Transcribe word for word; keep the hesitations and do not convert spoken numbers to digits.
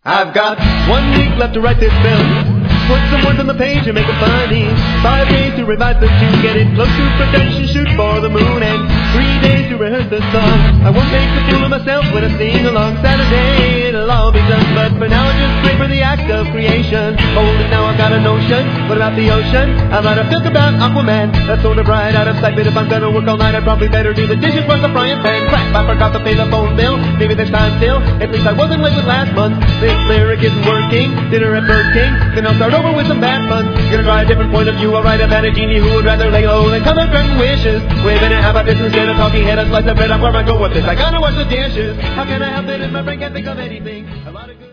I've got one week left to write this film. Put some words on the page and make it funny. Five days to revise the tune, get it close to production, shoot for the moon, and three days to rehearse the song. I won't make a fool of myself when I sing along. Saturday it'll all be done, but for now I just pray for the act of creation. Hold it now, I've got a notion. What about the ocean? I write a book about Aquaman. That's sort of right out of sight, but if I'm gonna work all night, I'd probably better do the dishes plus the frying pan. Crap, I forgot to pay the phone bill. Maybe there's time still. At least I wasn't late with last month. This lyric isn't working. Dinner at Burger King. Then I'll start over with some bad puns. Gonna try a different point of view. I'll write about a genie who would rather lay low than come and threaten wishes. Wait a minute, how about this instead of talking head? A slice of bread, I'm where I go with this. I gotta wash the dishes. How can I help it if my brain can't think of anything? A lot of good